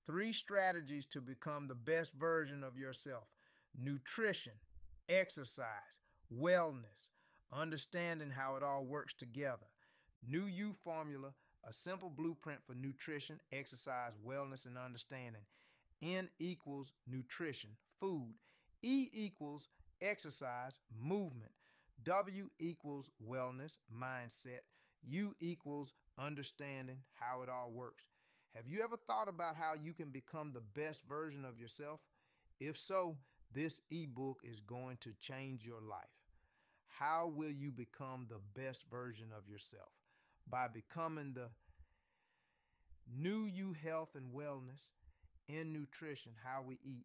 Three strategies to become the best version of yourself: nutrition, exercise, wellness, understanding how it all works together. New You Formula, a simple blueprint for nutrition, exercise, wellness, and understanding. N equals nutrition, food. E equals exercise, movement. W equals wellness, mindset. U equals understanding how it all works. Have you ever thought about how you can become the best version of yourself? If so, this ebook is going to change your life. How will you become the best version of yourself? By becoming the new you health and wellness, in nutrition, how we eat,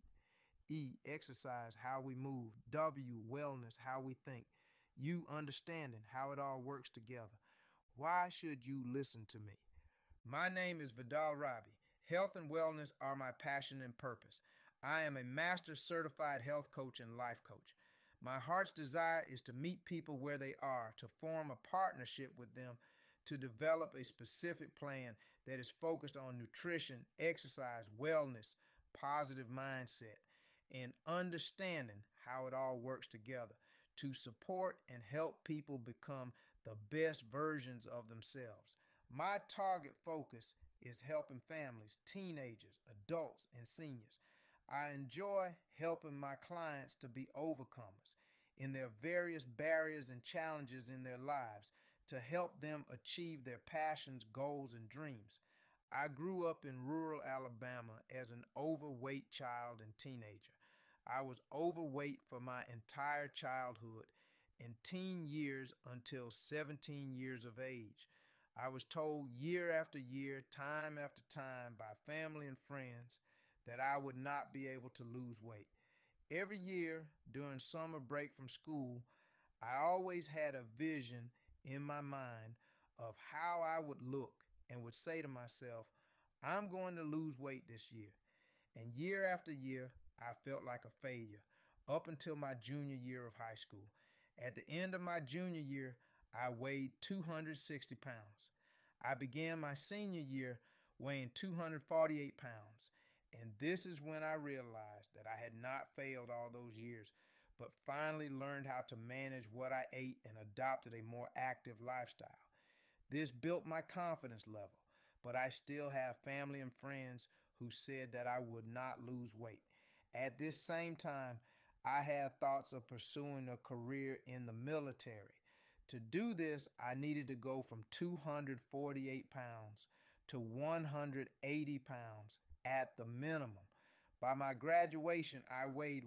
E, exercise, how we move, W, wellness, how we think, U, understanding how it all works together. Why should you listen to me? My name is Vidal Rabi. Health and wellness are my passion and purpose. I am a master certified health coach and life coach. My heart's desire is to meet people where they are, to form a partnership with them, to develop a specific plan that is focused on nutrition, exercise, wellness, positive mindset, and understanding how it all works together, to support and help people become the best versions of themselves. My target focus is helping families, teenagers, adults, and seniors. I enjoy helping my clients to be overcomers in their various barriers and challenges in their lives, to help them achieve their passions, goals, and dreams. I grew up in rural Alabama as an overweight child and teenager. I was overweight for my entire childhood and teen years until 17 years of age. I was told year after year, time after time, by family and friends that I would not be able to lose weight. Every year during summer break from school, I always had a vision in my mind of how I would look and would say to myself, I'm going to lose weight this year. And year after year, I felt like a failure up until my junior year of high school. At the end of my junior year, I weighed 260 pounds. I began my senior year weighing 248 pounds. And this is when I realized that I had not failed all those years, but finally learned how to manage what I ate and adopted a more active lifestyle. This built my confidence level, but I still have family and friends who said that I would not lose weight. At this same time, I had thoughts of pursuing a career in the military. To do this, I needed to go from 248 pounds to 180 pounds at the minimum. By my graduation, I weighed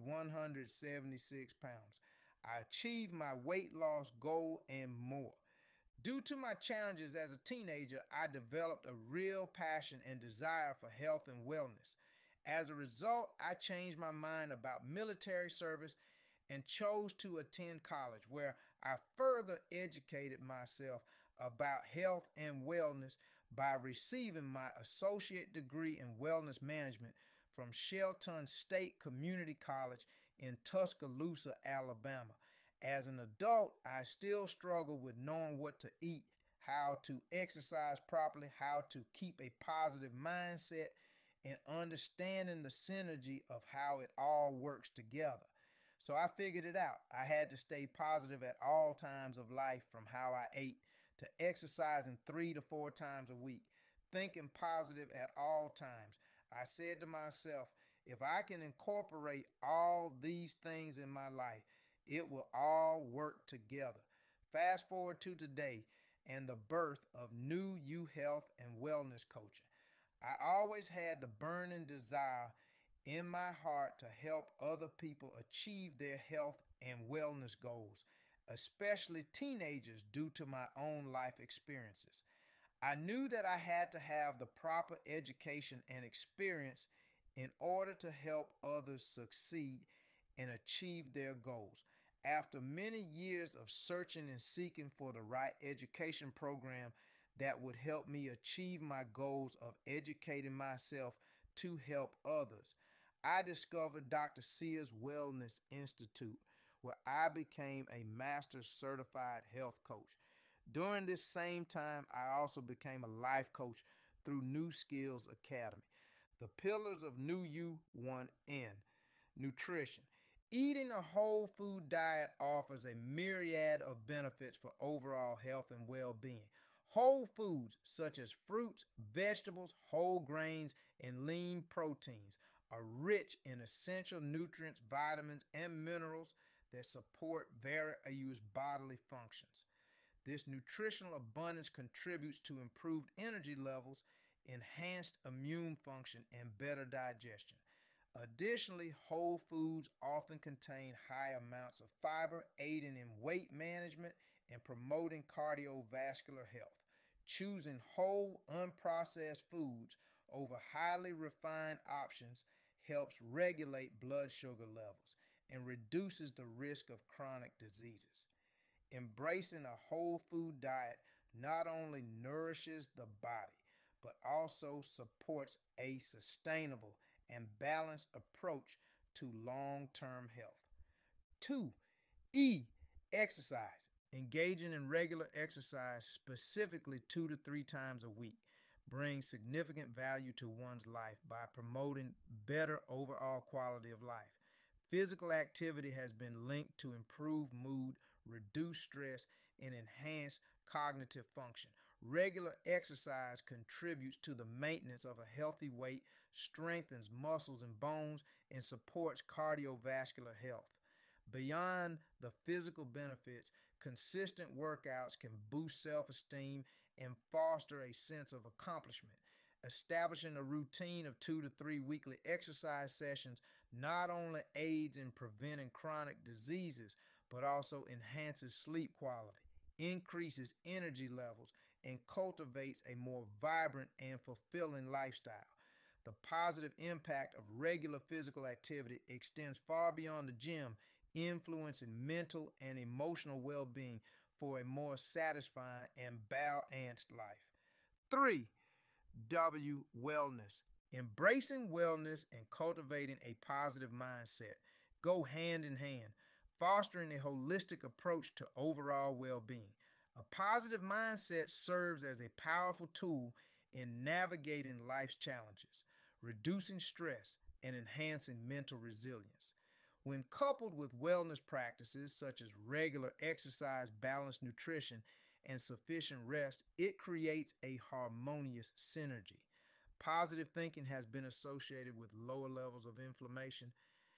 176 pounds. I achieved my weight loss goal and more. Due to my challenges as a teenager, I developed a real passion and desire for health and wellness. As a result, I changed my mind about military service and chose to attend college, where I further educated myself about health and wellness by receiving my associate degree in wellness management from Shelton State Community College in Tuscaloosa, Alabama. As an adult, I still struggle with knowing what to eat, how to exercise properly, how to keep a positive mindset, and understanding the synergy of how it all works together. So I figured it out. I had to stay positive at all times of life, from how I ate to exercising 3 to 4 times a week, thinking positive at all times. I said to myself, if I can incorporate all these things in my life, it will all work together. Fast forward to today and the birth of New You Health and Wellness Coaching. I always had the burning desire in my heart to help other people achieve their health and wellness goals, especially teenagers, due to my own life experiences. I knew that I had to have the proper education and experience in order to help others succeed and achieve their goals. After many years of searching and seeking for the right education program that would help me achieve my goals of educating myself to help others, I discovered Dr. Sears Wellness Institute, where I became a master certified health coach. During this same time, I also became a life coach through New Skills Academy. The pillars of New You 1N. Nutrition. Eating a whole food diet offers a myriad of benefits for overall health and well being. Whole foods such as fruits, vegetables, whole grains, and lean proteins are rich in essential nutrients, vitamins, and minerals that support various bodily functions. This nutritional abundance contributes to improved energy levels, enhanced immune function, and better digestion. Additionally, whole foods often contain high amounts of fiber, aiding in weight management and promoting cardiovascular health. Choosing whole, unprocessed foods over highly refined options helps regulate blood sugar levels and reduces the risk of chronic diseases. Embracing a whole food diet not only nourishes the body, but also supports a sustainable and balanced approach to long term health. 2. E. Exercise. Engaging in regular exercise, specifically 2 to 3 times a week, brings significant value to one's life by promoting better overall quality of life. Physical activity has been linked to improved mood, reduced stress, and enhanced cognitive function. Regular exercise contributes to the maintenance of a healthy weight, strengthens muscles and bones, and supports cardiovascular health. Beyond the physical benefits, consistent workouts can boost self esteem and foster a sense of accomplishment. Establishing a routine of 2 to 3 weekly exercise sessions not only aids in preventing chronic diseases, but also enhances sleep quality, increases energy levels, and cultivates a more vibrant and fulfilling lifestyle. The positive impact of regular physical activity extends far beyond the gym, influencing mental and emotional well being for a more satisfying and balanced life. 3. W. Wellness. Embracing wellness and cultivating a positive mindset go hand in hand, fostering a holistic approach to overall well being. A positive mindset serves as a powerful tool in navigating life's challenges, reducing stress, and enhancing mental resilience. When coupled with wellness practices such as regular exercise, balanced nutrition, and sufficient rest, it creates a harmonious synergy. Positive thinking has been associated with lower levels of inflammation,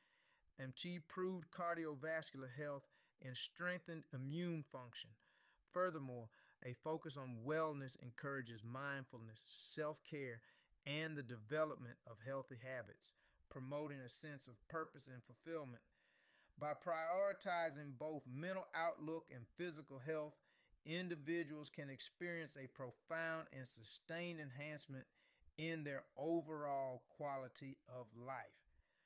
improved cardiovascular health, and strengthened immune function. Furthermore, a focus on wellness encourages mindfulness, self care, and the development of healthy habits, promoting a sense of purpose and fulfillment. By prioritizing both mental outlook and physical health, individuals can experience a profound and sustained enhancement in their overall quality of life.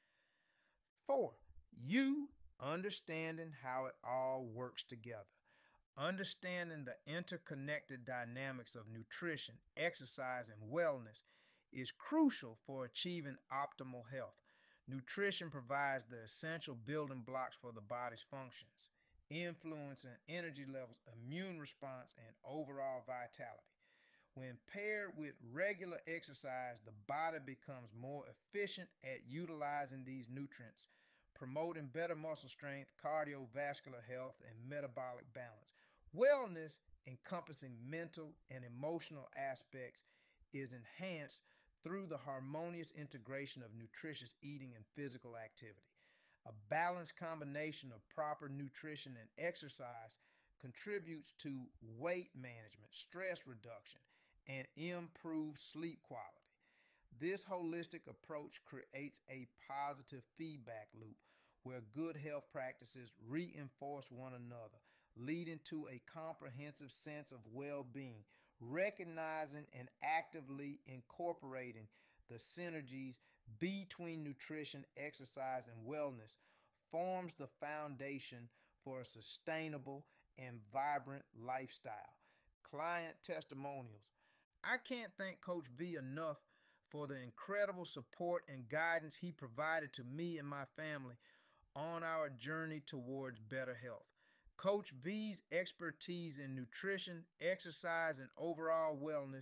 4. You understanding how it all works together. Understanding the interconnected dynamics of nutrition, exercise, and wellness is crucial for achieving optimal health. Nutrition provides the essential building blocks for the body's functions, influencing energy levels, immune response, and overall vitality. When paired with regular exercise, the body becomes more efficient at utilizing these nutrients, promoting better muscle strength, cardiovascular health, and metabolic balance. Wellness, encompassing mental and emotional aspects, is enhanced through the harmonious integration of nutritious eating and physical activity. A balanced combination of proper nutrition and exercise contributes to weight management, stress reduction, and improved sleep quality. This holistic approach creates a positive feedback loop where good health practices reinforce one another, leading to a comprehensive sense of well being. Recognizing and actively incorporating the synergies between nutrition, exercise, and wellness forms the foundation for a sustainable and vibrant lifestyle. Client testimonials. I can't thank Coach V enough for the incredible support and guidance he provided to me and my family on our journey towards better health. Coach V's expertise in nutrition, exercise, and overall wellness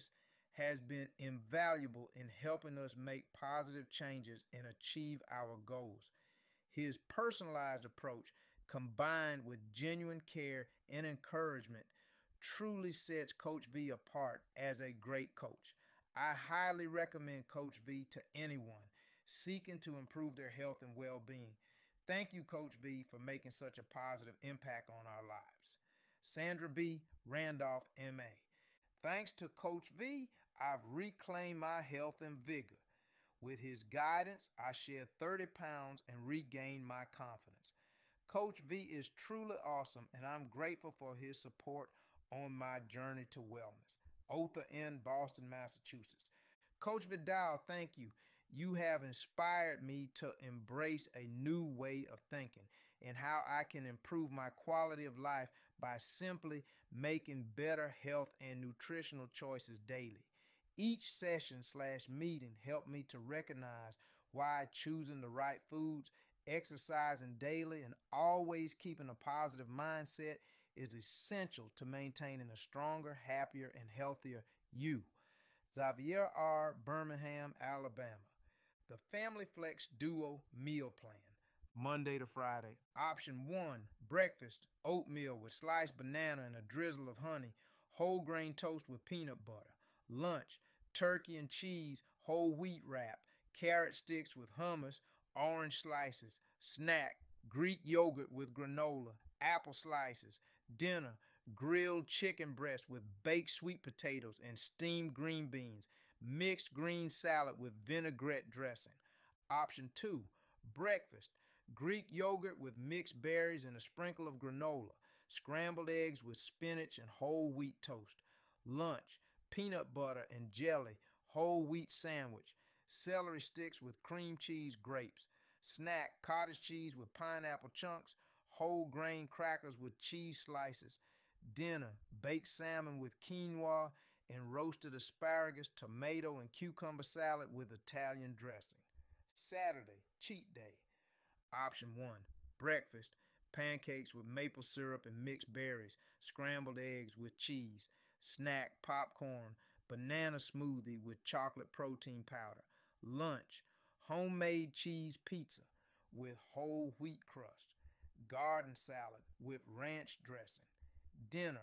has been invaluable in helping us make positive changes and achieve our goals. His personalized approach, combined with genuine care and encouragement, truly sets Coach V apart as a great coach. I highly recommend Coach V to anyone seeking to improve their health and well being. Thank you, Coach V, for making such a positive impact on our lives. Sandra B. Randolph, MA. Thanks to Coach V, I've reclaimed my health and vigor. With his guidance, I shed 30 pounds and regained my confidence. Coach V is truly awesome, and I'm grateful for his support on my journey to wellness. Otha in Boston, Massachusetts. Coach Vidal, thank you. You have inspired me to embrace a new way of thinking and how I can improve my quality of life by simply making better health and nutritional choices daily. Each session/meeting helped me to recognize why choosing the right foods, exercising daily, and always keeping a positive mindset is essential to maintaining a stronger, happier, and healthier you. Xavier R., Birmingham, Alabama. The Family Flex Duo Meal Plan. Monday to Friday. Option 1, breakfast, oatmeal with sliced banana and a drizzle of honey, whole grain toast with peanut butter. Lunch, turkey and cheese, whole wheat wrap, carrot sticks with hummus, orange slices. Snack, Greek yogurt with granola, apple slices. Dinner, grilled chicken breast with baked sweet potatoes and steamed green beans, mixed green salad with vinaigrette dressing. Option 2, breakfast, Greek yogurt with mixed berries and a sprinkle of granola, scrambled eggs with spinach and whole wheat toast. Lunch, peanut butter and jelly, whole wheat sandwich, celery sticks with cream cheese grapes. Snack, cottage cheese with pineapple chunks, whole grain crackers with cheese slices. Dinner, baked salmon with quinoa and roasted asparagus, tomato, and cucumber salad with Italian dressing. Saturday, cheat day. Option 1, breakfast, pancakes with maple syrup and mixed berries, scrambled eggs with cheese. Snack, popcorn, banana smoothie with chocolate protein powder. Lunch, homemade cheese pizza with whole wheat crust. Garden salad with ranch dressing. Dinner,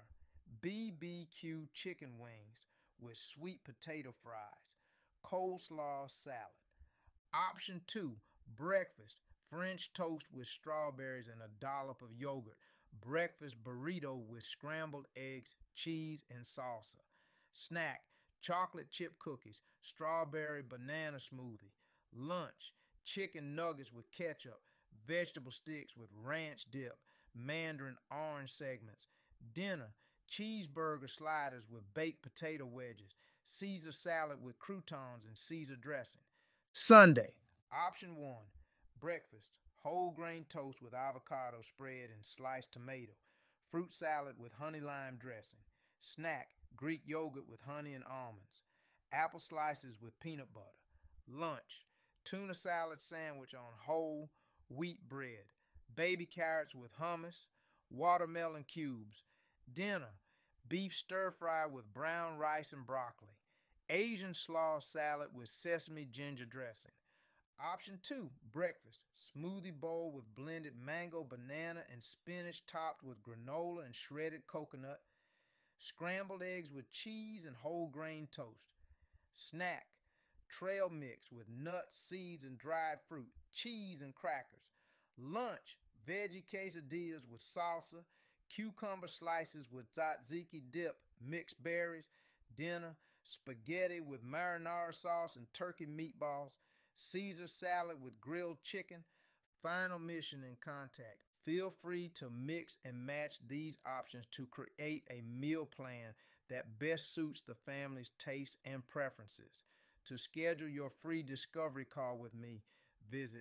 BBQ chicken wings with sweet potato fries, coleslaw salad. Option 2, breakfast, French toast with strawberries and a dollop of yogurt, breakfast burrito with scrambled eggs, cheese, and salsa. Snack, chocolate chip cookies, strawberry banana smoothie. Lunch, chicken nuggets with ketchup, vegetable sticks with ranch dip, mandarin orange segments. Dinner, cheeseburger sliders with baked potato wedges, Caesar salad with croutons and Caesar dressing. Sunday, option 1, breakfast, whole grain toast with avocado spread and sliced tomato, fruit salad with honey lime dressing. Snack, Greek yogurt with honey and almonds, apple slices with peanut butter. Lunch, tuna salad sandwich on whole wheat bread, baby carrots with hummus, watermelon cubes. Dinner, beef stir fry with brown rice and broccoli, Asian slaw salad with sesame ginger dressing. Option 2, breakfast, smoothie bowl with blended mango, banana, and spinach topped with granola and shredded coconut, scrambled eggs with cheese and whole grain toast. Snack, trail mix with nuts, seeds, and dried fruit, cheese, and crackers. Lunch, veggie quesadillas with salsa, cucumber slices with tzatziki dip, mixed berries. Dinner, spaghetti with marinara sauce and turkey meatballs, Caesar salad with grilled chicken. Final mission and contact. Feel free to mix and match these options to create a meal plan that best suits the family's tastes and preferences. To schedule your free discovery call with me, visit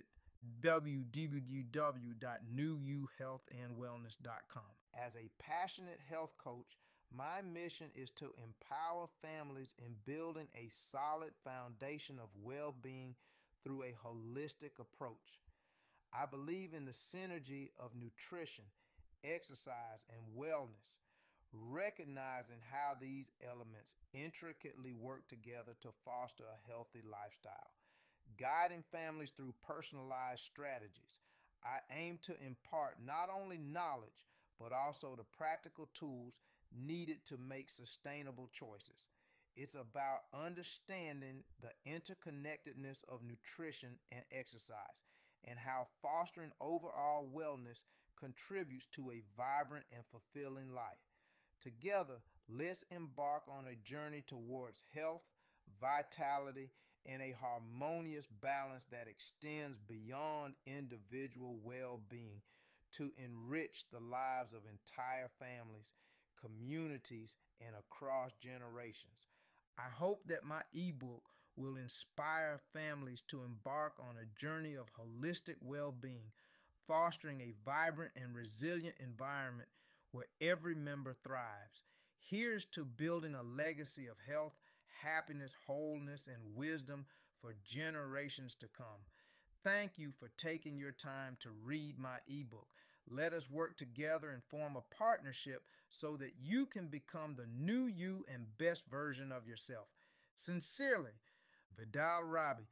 www.newyouhealthandwellness.com. As a passionate health coach, my mission is to empower families in building a solid foundation of well-being through a holistic approach. I believe in the synergy of nutrition, exercise, and wellness. recognizing how these elements intricately work together to foster a healthy lifestyle. Guiding families through personalized strategies, I aim to impart not only knowledge, but also the practical tools needed to make sustainable choices. It's about understanding the interconnectedness of nutrition and exercise and how fostering overall wellness contributes to a vibrant and fulfilling life. Together, let's embark on a journey towards health, vitality, and a harmonious balance that extends beyond individual well being to enrich the lives of entire families, communities, and across generations. I hope that my ebook will inspire families to embark on a journey of holistic well being, fostering a vibrant and resilient environment where every member thrives. Here's to building a legacy of health, happiness, wholeness, and wisdom for generations to come. Thank you for taking your time to read my ebook. Let us work together and form a partnership so that you can become the new you and best version of yourself. Sincerely, Vidal Rabi,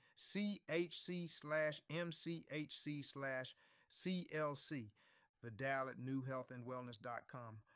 CHC/MCHC/CLC, Vidal at newhealthandwellness.com.